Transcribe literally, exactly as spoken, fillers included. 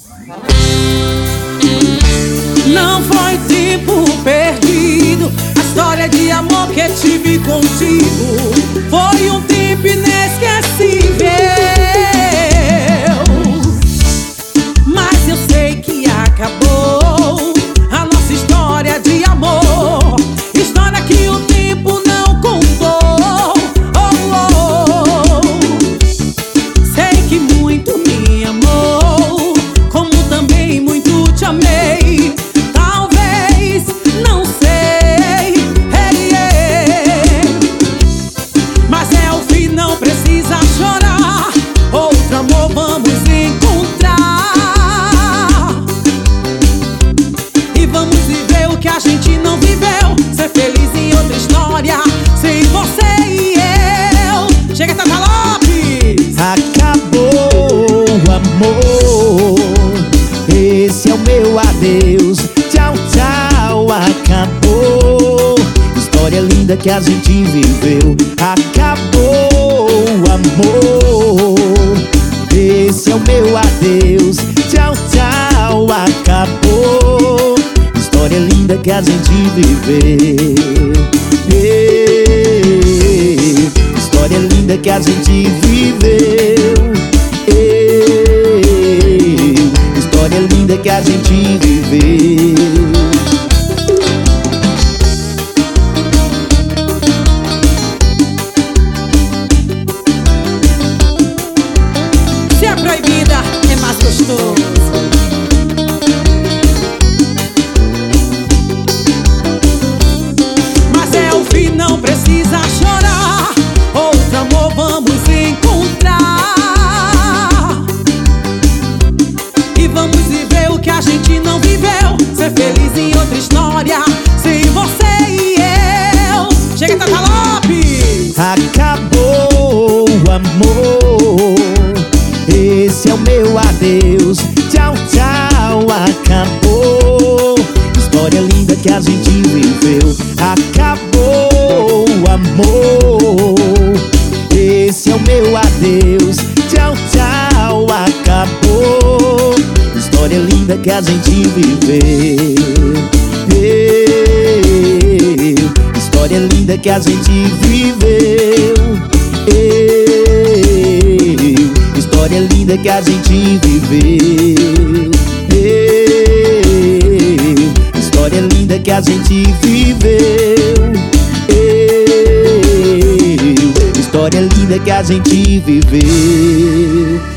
Não foi tempo perdido, a história de amor que tive contigo foi um tempo inesquecível. Mas eu sei que acabou a nossa história de amor, história que o tempo não contou. Oh, oh. Sei que muito me amou, como também muito te amei. Talvez, não sei, hey, yeah. Mas é o fim, não precisa chorar, outro amor vamos encontrar. E vamos viver o que a gente não viveu, ser feliz em outra história, sem você e eu. Chega, Tata Lopes! Acabou o amor, esse é o meu adeus. Tchau, tchau, acabou. História linda que a gente viveu. Acabou o amor, esse é o meu adeus. Tchau, tchau, acabou. História linda que a gente viveu. Ei, história linda que a gente viveu. Ei, história linda que a gente viveu. Se é proibida, é mais gostoso. Mas é o fim, não precisa chorar, outro amor vamos encontrar. E vamos viver o que a gente não viveu, ser feliz em outra história, sem você e eu. Chega, Tata Lopes! Acabou o amor, esse é o meu adeus. Tchau, tchau, acabou. História linda que a gente viveu. Acabou o amor, esse é o meu adeus. Tchau, tchau, acabou. História linda que a gente viveu. Ei, história linda que a gente viveu. Ei, história linda que a gente viveu. Ei, história linda que a gente viveu. Ei, história linda que a gente viveu.